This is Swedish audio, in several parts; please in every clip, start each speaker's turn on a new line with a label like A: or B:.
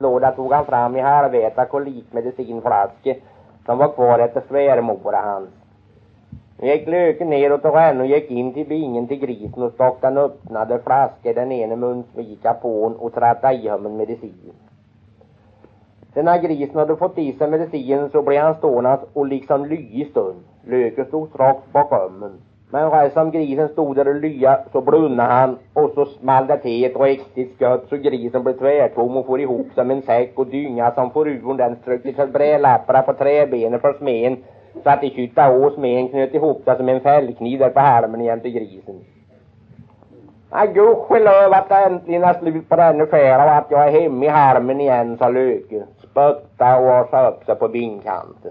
A: matlåda tog han fram i halväta kolikmedicinflaske som var kvar efter svärmora hans. Nu gick Löken ner och tog henne och gick in till bingen till grisen och stockade öppnade flaskor den ene munsvika på och trattade i honom medicin. Sen när grisen hade fått i sig medicinen så blev han stående och liksom ly i stund. Löken stod rakt bakom. Men rätt som grisen stod där och lya så brunnade han och så small det till ett riktigt skött så grisen blev tvärtom och får ihop som en säck och dynga som får ur den strökte till brädlappar på träbenen för smen så att de kytta och smen knöt ihop det som en fällkniv där på halmen igen till grisen. Gudskelöv att det äntligen är slut på den affären och att jag är hemma i harmen igen, sa Löke. Spötta och sa upp sig på bingkanten.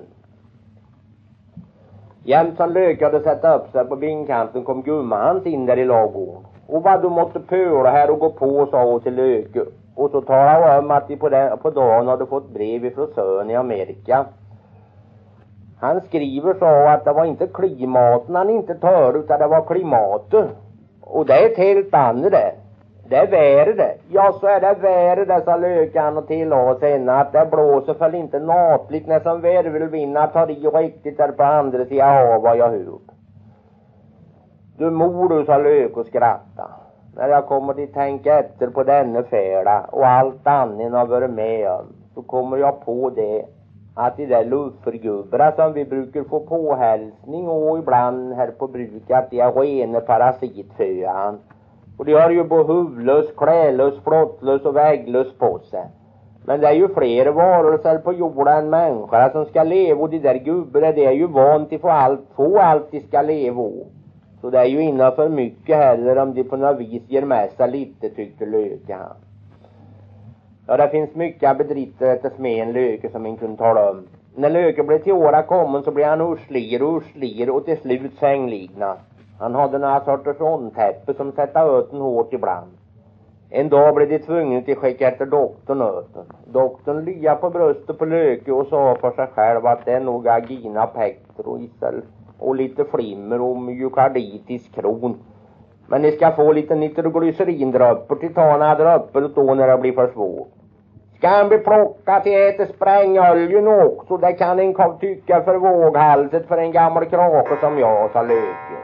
A: Jämt som Löke hade satt upp sig på bingkanten kom gumma hans in där i lagården. Och vad du måste pöra här och gå på, sa hon till Löke. Och så talade hon om att de på dagen hade fått brev ifrån Sön i Amerika. Han skriver så att det var inte klimaten han inte tar utan det var klimatet. Och det är ett helt annat det. Det är värre det. Ja, så är det värre det, sa Lökan och tillade sen att det blåser för inte natligt när som värvelvinna tar i riktigt där på andra sidan av vad jag hör. Du mor du, sa Lök och skratta. När jag kommer till tänka efter på denna färda och allt annat har varit med om så kommer jag på det att de där luftförgubbarna som vi brukar få påhälsning och ibland här på bruk att de är rena parasitföan. Och de har ju både huvudlös, klälös, flottlös och vägglös på sig. Men det är ju fler varelser på jorden än människor som ska leva och de där gubbarna det är ju vant till få allt de ska leva. Så det är ju inte för mycket heller om de på något vis ger med sig lite, tyckte Löke han. Ja, det finns mycket att bedrifter efter smeden Löke som man kunde tala om. När Löke blev till åra kommen så blev han urslir och till slut sängligna. Han hade några sorters ondtäppe som sätta öten hårt ibland. En dag blev de tvungna till skicka efter doktorn öten. Doktorn lya på bröstet på Löke och sa för sig själv att det är nog agina pectoris och lite flimmer och myokarditis kron. Men ni ska få lite nitroglycerindröppor till tana dröppor då när det blir för svårt. Ska han bli plockat till äta sprängöljen också? Det kan en tycka för våghalset för en gammal krake som jag, sa Löke.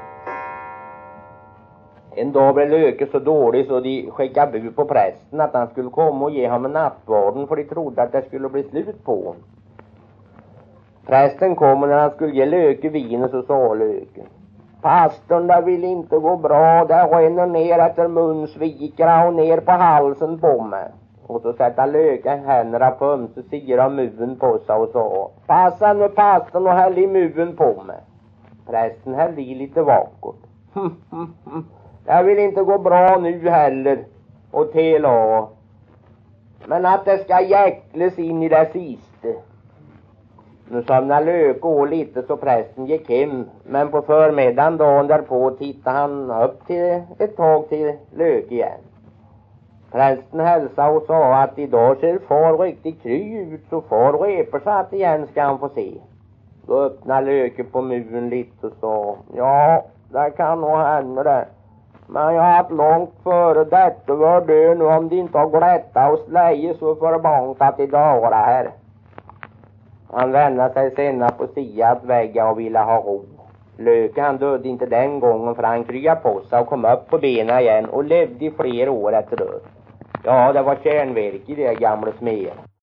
A: En dag blev Löke så dålig så de skickade bud på prästen att han skulle komma och ge honom nattvarden för de trodde att det skulle bli slut på honom. Prästen kom och när han skulle ge Löke vin så sa Löke: pastorn, det vill inte gå bra, det ränner ner efter munsvikarna och ner på halsen på mig. Och så sätta Löke händerna på ömse sidor av muven på sig och sa: passa nu pastorn och häll i muven på mig. Prästen hällde i lite vackert. Det vill inte gå bra nu heller. Och tillade: men att det ska jäklas in i det sista. Nu somnade Löke och lite så prästen gick hem. Men på förmiddagen dagen därpå tittade han upp till ett tag till Löke igen. Prästen hälsade och sa att idag ser far riktigt kry ut så far repar sig att igen ska han få se. Då öppnade Löke på muren lite och sa: ja, det kan nog hända det. Men jag har haft långt före detta var dö nu om de inte har glättat och släger så förbankat idag var det här. Han vände sig senare på siat väggar och ville ha ro. Löke han dödde inte den gången för han kryade på sig och kom upp på benen igen och levde i flera år efter död. Ja, det var kärnverk i det gamla smeden.